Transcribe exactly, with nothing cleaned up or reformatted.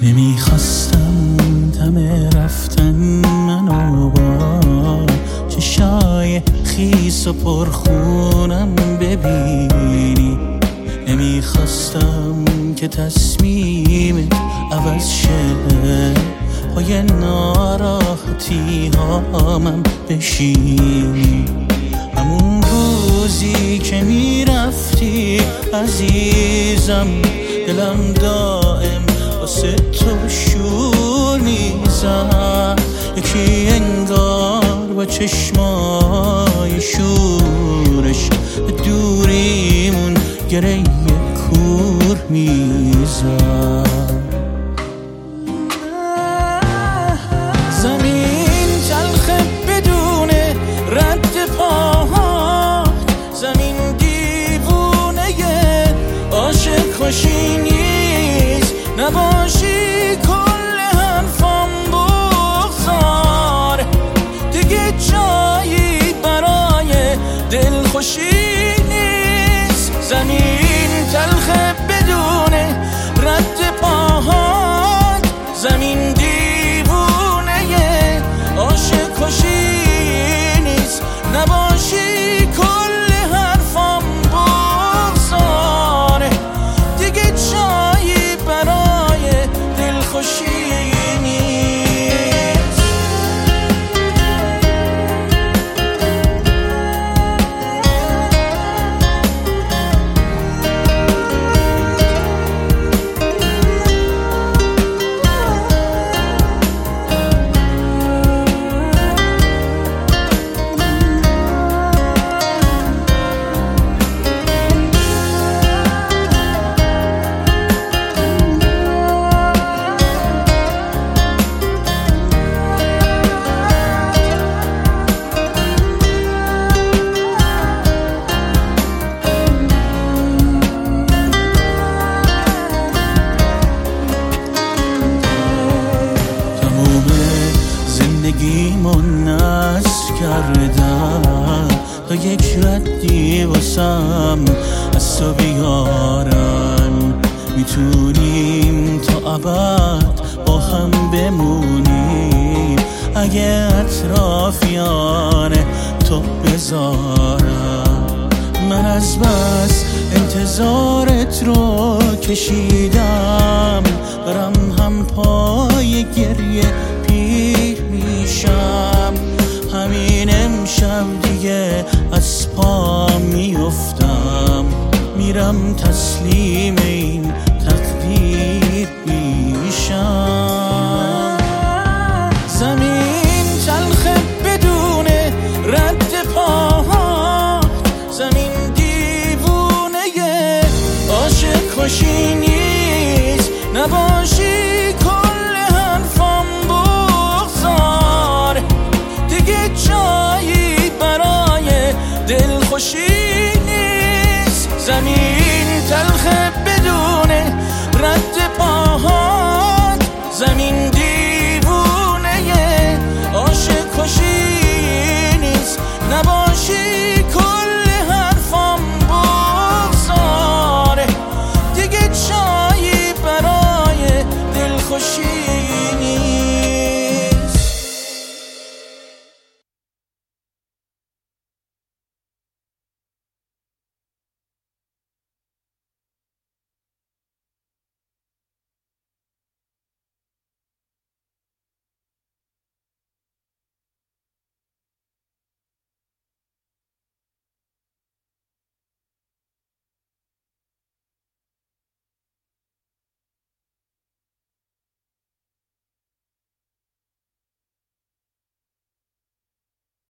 نمیخواستم دم رفتن منو با چشای خیس و پرخونم ببینی. نمیخواستم که تصمیمت عوض شه، پای ناراحتی هامم بشینی. همون روزی که میرفتی عزیزم، دلم دائم واسه تو شور میزد. یکی انگار با چشمای شورش به دوریمون گره کور میزد. زمین تلخه بدون رد پاهات، زمین دیوونه عاشق خوشی نیست. نباشی کل حرفم بگذار، دیگه جایی برای دلخوشی نیست. زمین تلخه بدون رد پاهات، زمین دیوونه عاشق خوشی نیست. نباشی کل حرفم بگذار، دیگه جایی برای دلخوشی نیست. زندگیمون نصر کردم تا یک ردی واسم از تو بیارن. میتونیم تا ابد با هم بمونیم اگه اطرافیان تو بذارم. من از بس انتظارت رو کشیدم، برم هم پای گریه پیر میشم. همین امشب دیگه از پا میفتم، میرم تسلیم این تقدیر میشم. زمین تلخه بدون رد پاهات، زمین دیوونه عاشق خوشی نیست. نبا